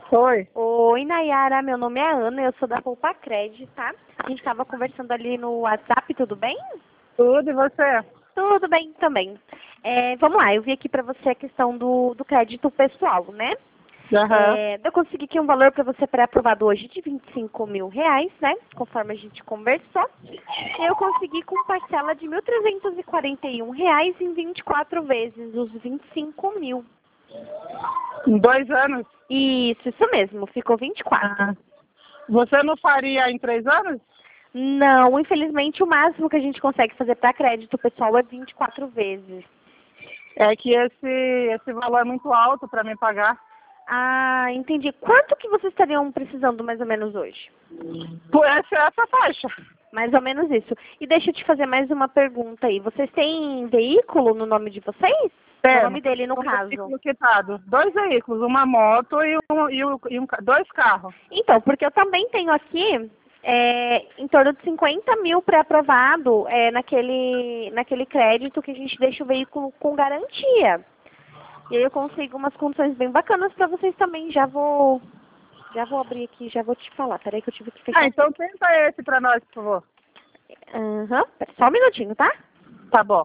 Oi. Oi, Nayara, meu nome é Ana, eu sou da Poupa Cred, tá? A gente estava conversando ali no WhatsApp, tudo bem? Tudo, e você? Tudo bem também. Vamos lá, eu vi aqui para você a questão do crédito pessoal, né? Aham. Eu consegui aqui um valor para você pré-aprovado hoje de R$ 25.000, né? Conforme a gente conversou. E eu consegui com parcela de R$ 1.341 em 24 vezes, os 25 mil. Em 2 anos? Isso mesmo, ficou 24. Ah. Você não faria em 3 anos? Não, infelizmente o máximo que a gente consegue fazer para crédito pessoal é 24 vezes. É que esse valor é muito alto para mim pagar. Ah, entendi. Quanto que vocês estariam precisando mais ou menos hoje? Por essa faixa. Mais ou menos isso. E deixa eu te fazer mais uma pergunta aí. Vocês têm veículo no nome de vocês? No nome dele, no caso. Veículo quitado. 2 veículos, uma moto e 2 carros. Então, porque eu também tenho aqui em torno de 50 mil pré-aprovado naquele crédito que a gente deixa o veículo com garantia. E aí eu consigo umas condições bem bacanas para vocês também. Já vou abrir aqui, já vou te falar. Peraí que eu tive que fechar. Ah, então tenta esse para nós, por favor. Aham. Só um minutinho, tá? Tá bom.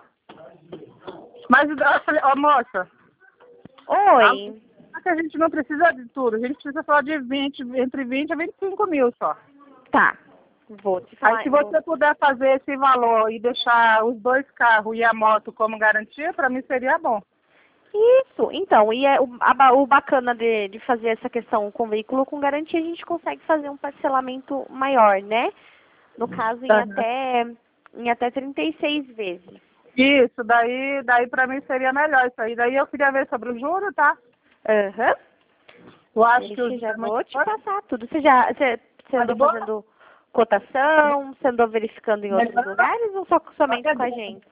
Mas, ó, moça, Oi. a gente não precisa de tudo. A gente precisa só de entre 20 a 25 mil só. Tá. Vou te falar. Aí, se você puder fazer esse valor e deixar os 2 carros e a moto como garantia, para mim seria bom. Isso. Então, e o bacana de fazer essa questão com veículo com garantia, a gente consegue fazer um parcelamento maior, né? No caso, em até 36 vezes. Isso, daí para mim seria melhor isso aí. Daí eu queria ver sobre o juro, tá? Aham. Eu acho que o Deixa, juro já é muito vou te forte. passar tudo. Você Tá de andou boa? fazendo cotação, você andou verificando em outros lugares ou somente com a gente?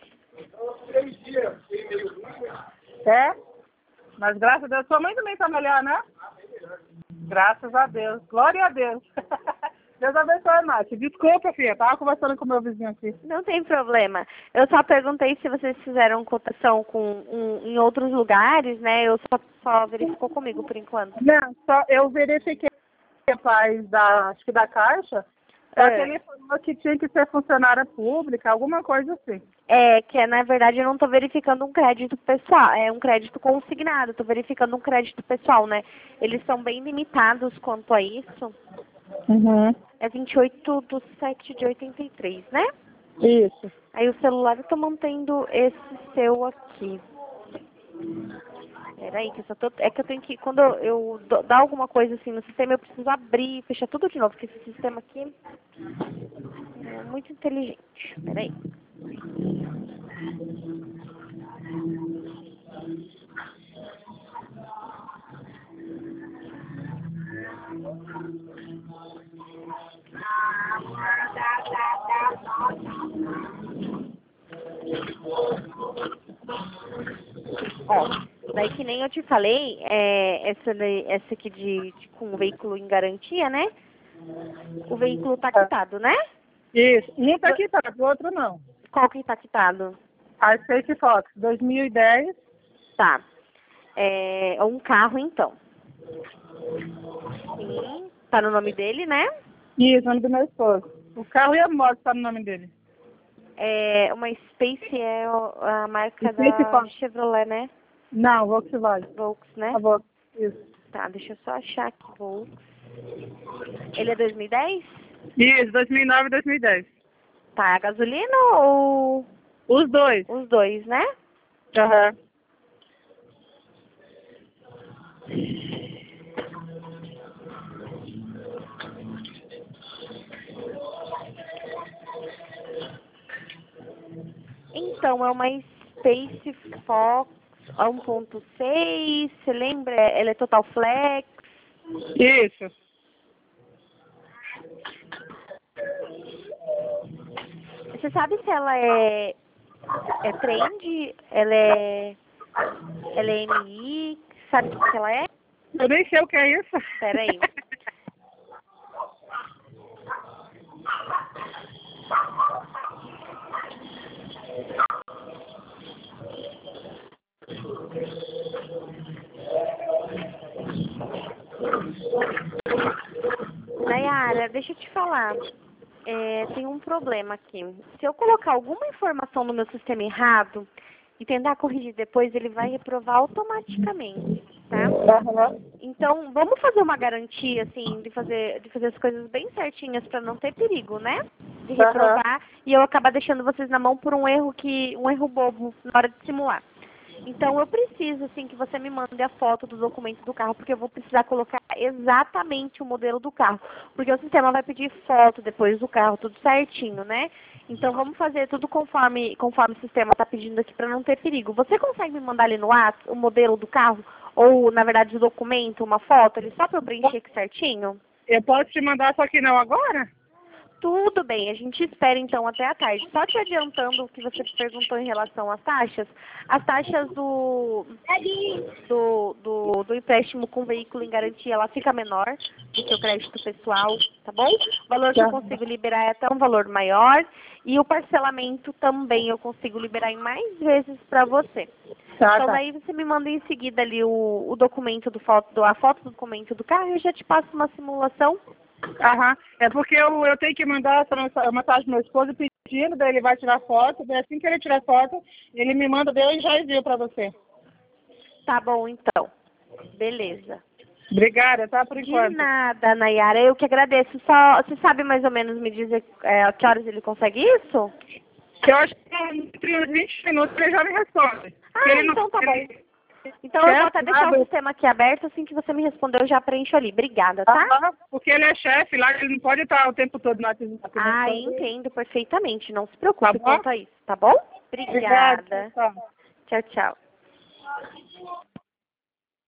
É? Mas graças a Deus, sua mãe também tá melhor, né? Graças a Deus. Glória a Deus. Deus abençoe, Nath. Desculpa, filha. Tava conversando com meu vizinho aqui. Não tem problema. Eu só perguntei se vocês fizeram cotação em outros lugares, né? Eu só verificou comigo por enquanto. Não, só eu verifiquei o rapaz acho que da Caixa, só que ele falou que tinha que ser funcionária pública, alguma coisa assim. Na verdade eu não estou verificando um crédito pessoal, é um crédito consignado, estou verificando um crédito pessoal, né? Eles são bem limitados quanto a isso. Uhum. É 28/7/83, né? Isso. Aí o celular eu tô mantendo esse seu aqui. Peraí, que é que eu tenho que, quando eu dar alguma coisa assim no sistema, eu preciso abrir e fechar tudo de novo, porque esse sistema aqui é muito inteligente. Peraí. Ó, daí que nem eu te falei, essa aqui com o veículo em garantia, né? O veículo tá quitado, né? Isso. Um tá quitado, o outro não. Qual que tá quitado? A Space Fox, 2010. Tá. É um carro, então. Sim. Tá no nome dele, né? Isso, nome do meu esposo. O carro e a moto tá no nome dele. Uma Space é a marca Space da Fox. Chevrolet, né? Não, Volkswagen. Volks, né? A Volks, isso. Tá, deixa eu só achar aqui, Volks. Ele é 2010? Isso, 2009 e 2010. Tá, a gasolina ou Os dois. os dois, né? Aham. Então, é uma Space Fox 1.6, você lembra? Ela é Total Flex. Isso. Você sabe se ela é Trend? Ela é MI? Sabe o que ela é? Eu nem sei o que é isso. Pera aí. deixa eu te falar. Tem um problema aqui. Se eu colocar alguma informação no meu sistema errado e tentar corrigir depois, ele vai reprovar automaticamente, tá? Aham. Então, vamos fazer uma garantia, assim, de fazer as coisas bem certinhas para não ter perigo, né? De reprovar e eu acabar deixando vocês na mão por um erro bobo na hora de simular. Então, eu preciso, assim, que você me mande a foto do documento do carro, porque eu vou precisar colocar exatamente o modelo do carro. Porque o sistema vai pedir foto depois do carro, tudo certinho, né? Então, vamos fazer tudo conforme o sistema está pedindo aqui para não ter perigo. Você consegue me mandar ali no WhatsApp o modelo do carro? Ou, na verdade, o documento, uma foto, ali, só para eu preencher aqui certinho? Eu posso te mandar, só que não agora? Tudo bem, a gente espera então até a tarde. Só te adiantando o que você perguntou em relação às taxas do empréstimo com veículo em garantia, ela fica menor do que o crédito pessoal, tá bom? O valor que eu consigo liberar é até um valor maior e o parcelamento também eu consigo liberar em mais vezes para você. Então daí você me manda em seguida ali o documento a foto do documento do carro e eu já te passo uma simulação. Aham. É porque eu tenho que mandar essa mensagem pro meu esposo pedindo, daí ele vai tirar foto, daí assim que ele tirar foto, ele me manda, daí eu já envio pra você. Tá bom, então. Beleza. Obrigada, tá? Por enquanto. De nada, Nayara. Eu que agradeço. Só, você sabe mais ou menos me dizer a que horas ele consegue isso? Eu acho que entre uns 20 minutos ele já me responde. Então tá bom. Então eu vou até deixar o sistema aqui aberto, assim que você me responder eu já preencho ali. Obrigada, tá? Porque ele é chefe lá, ele não pode estar o tempo todo no WhatsApp. Entendo perfeitamente. Não se preocupe quanto a isso, tá bom? Obrigada. Obrigada. Tchau, tchau.